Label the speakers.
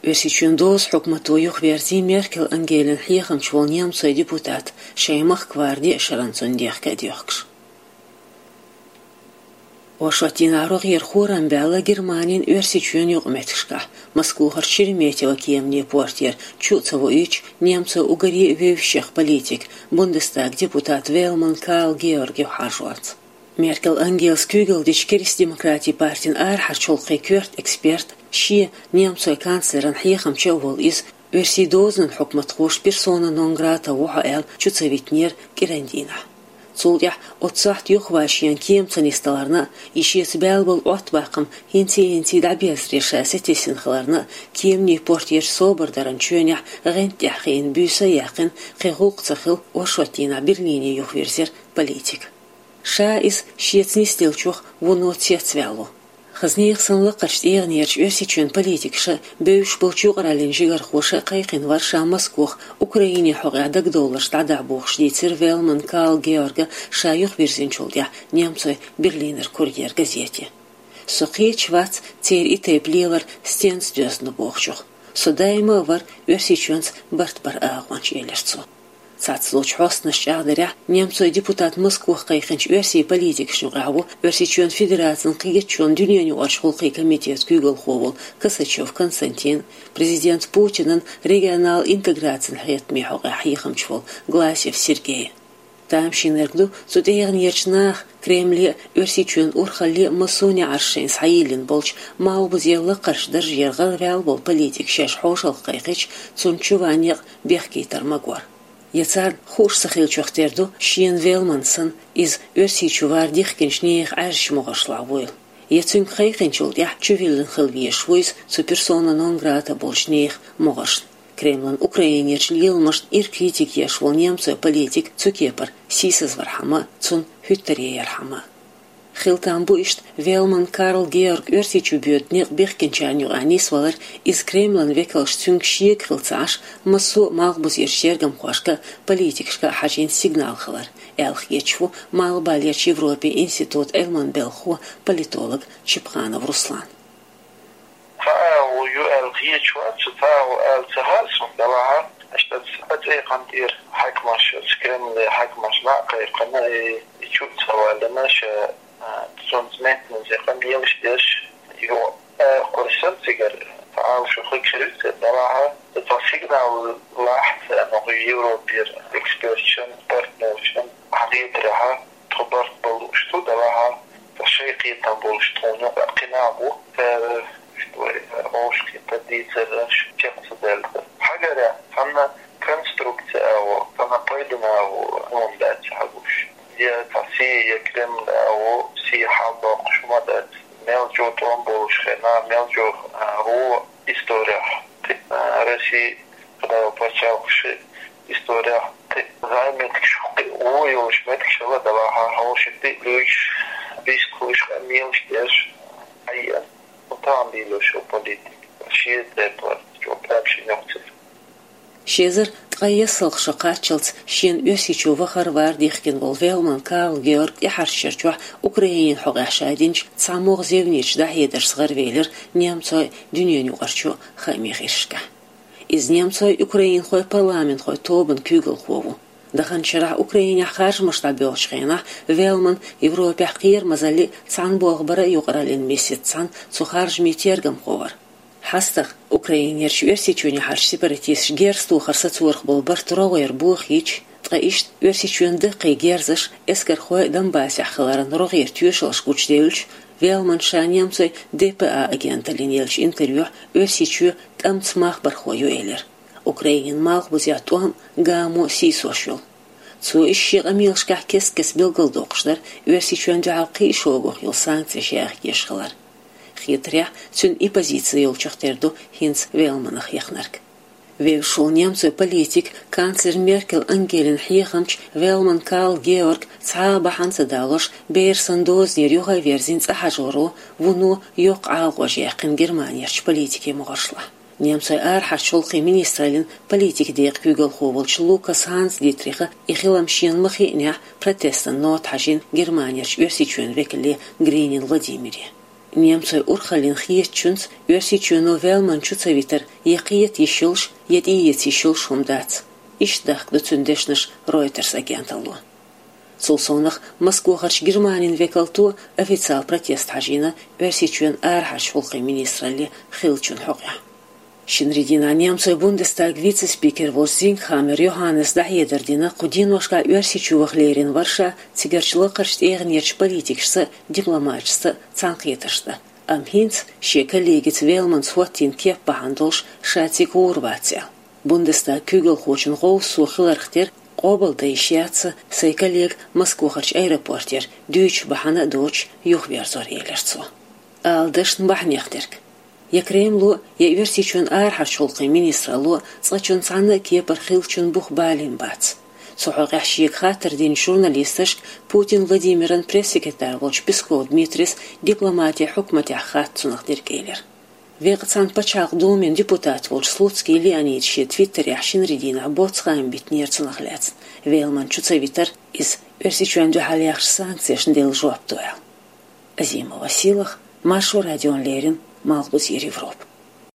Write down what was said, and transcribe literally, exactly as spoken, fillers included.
Speaker 1: Версичун доз حكمتو يخبرزي ميركل أنجيلن حيخم شوال نيامسو ديبوتات شيمخ كواردي شرانسون ديخ كديوخكش. وشوتينارو غير خوران بالا جرمانين версичун يقمتشكا Москву харчириметила кемни портьер чуцово-ич немцо угори вевщих политик Бундестаг депутат Велман Карл Георгий Харшварц. Меркел Ангелс Кюгел дичкерис демократии партин ар харчолқи кюрт эксперт ши немцо канцлеран хихам чевол из версидозен хукмат хош персона нон грата уха чуцовитнер кирандина. Цулдя отсахт юхвашьян кемцанисталарна ишес бэлбэл отбақым хинти-хинти дабез решасетесинхларна кемни портьер собордаран чуэнях гентяхин бюса яхин қиғуқ цахил ошватина Берлине юхверзер политик. Ша из шецнистелчух вуно цецвялу. Хызнейхсынлы қачтеғнерч версичун политикша бөйш бұлчуғыралин жигар хоша қайқин варша Москвух Украине хоғадық доллар штада бұғш дейцер Велман Карл Георга шайық верзинчулдя немцой Берлинер курьер газете. Сұқи чвац тер и теплилар стенс дөзні бұғчух. Судайма вар версичунс барт-бар ағуанч елерцу. Цацлуч хостнаш ағдыря немцой депутат Москвух қайқынч версии политик шнуғаву версичун федерациян қиgetчун дүниені оршқылқи комитет күйгіл ховыл Косачев Константин, президент Путинын регионал интеграциян хетми хоға хихамчвол Гласев Сергей. Тамшинергду судеян ечнах Кремле версичун урхали масуни аршин саилин болч маубызелы қаршдар жерғал реал бол политик шеш хошал қайқыч цунчуваниq бехкей тармагуар. Яцар хуш сахил чохтерду Шиен Велмансон из версичувар дихкеншнех арш могашлавуил. Яцун хайхенчул дях чувилен хилвиешвуис цу персона нон грата болшнех могашн. Кремлен Украинерч лилмашт ир критик ешвол немцу политик цу кепар сисыз вархама цун хюттере ярхама. Хилтан буишт Велман Карл Георг версичу бюднех бехкенчаню анисвалар из Кремлен векалш цунг шиек хилцаш масу малбуз ершергам хуашка политикшка хажин сигнал хылар. Элх ечву малбалерч Европе институт Элман Белху политолог Чипханов Руслан.
Speaker 2: فأو يؤل هيجوا تفاو التهاسم دلها أشتت أتيقن إير حكمش سكرم حكمش لا قيقنا يشوف سوالنا ش ترانسميت زي قم يلش ديش يو قرصت سيجر فأو شو خيك شريت دلها تفسيقنا لاحظ أنه يوروبير إكسبيرشن بارتنرشن حقيقتها تخبرت بلوشتو دلها تشيقي تنبولشتونو قناعو أوشكي تديتر شخص دلته حاجة فما كونستركت أو فما بيدنا أو نومدات حبوش يا تاسي يكرم أو سي حبق شو مدات ملجو تنبولش خنا ملجو هو إستوريا رسي كده بتشوفش إستوريا زي ما تشوفي هو يوش ما تشوفه ده بقى هو شتى ليش بيسكوش ميلش ديش أيه
Speaker 1: Шезер тқайесылқ шақарчылц шен өсичува харвар дихкен бол Велман Карл Георг яхаршерчуа Украин хоғашадинч цамоғ зевнич да хедерсғар велер немцой дүниені уғарчу хамихишка. Из немцой Украин хой парламент хой тобын кюгл хову. Даханчара Украине харжмашта бёшхена Велман Европе қир мазали цан боғбара юғаралин месяцан цухаржми тергам ховар. Хастах Украинерч версичуни харш сепаратист герсту харсацурх бол бартроғер бух ич тқаишт версичуенды қи герзаш эскер хой Донбасс хыларын роғер тюшалш кучделч Велман ша немцой ДПА агента линелч интервью версичу тамцмах бархою элер. Украин мал бузятуам гамо сисошул. Цу ищи амилшках кес-кес билгалдоқшдар версичуен жаалқи шоғух юл санкция шеях ешхалар. Хитря цун и позиции улчахтерду хинц Велманах яхнарк. Вевшул немцой политик канцлер Меркел Ангелин Хихамч Велман Карл Георг цаабахан садалош бейрсандоз нерюга верзинц ахажору вуну йоқ ағуаж яқин Германиярч политики мұғашла. Немцой архарчулқи министралин политик дейq күйгіл ховылч Лукас Ханс Дитриха ихиламшин махиня протестан нот хажин Германиярч версичуен векілі Гринин Владимире. немцы урхалин хиетчунц версичуно велман чуцавитер якиет ишулш едиет ишулш хумдац. Иштах доцундешнаш Reuters агенталу. Сулсонах Москвахарч Германин векалту официал протест хажина версичуен архаш волхи министрали хилчун хогя. Шинридина немцы Бундестаг вице-спикер Волсингхамер Йоханнес Дахедердина Кудиношка версичувах лерин варша цигерчлыкарш эгнерч политикшса дипломатшса цанкеташта. Амхинц ше коллегиц Велман Сватин кеп бахандолш шатик урватя. Бундестаг күгел хочын гоу сухилархтер Обалда ишяца сей коллег Москвахарч аэропортер дүйч бахана доч юхверзор елерцу. Алдышн бахнехтерк. Якремлу я версичун архашулқи министралу цачун цана кепар хилчун бух балин бац. Сухагашик хатер дин журналисташ Путин Владимиран пресс-секретарь Волч Песков Дмитрис дипломатия хукмати ахат цунахтер кейлер. Вегцан пачак домен депутат Волч Слуцкий Леонид Ши твиттере Шинридина боцхайм битнер цунахляц. Велман чуцавитер из версичун дюхалиях санкцияшн дел жуаптуэл. Азима Василах, Машу Радион Лерин, Малбуз Европ.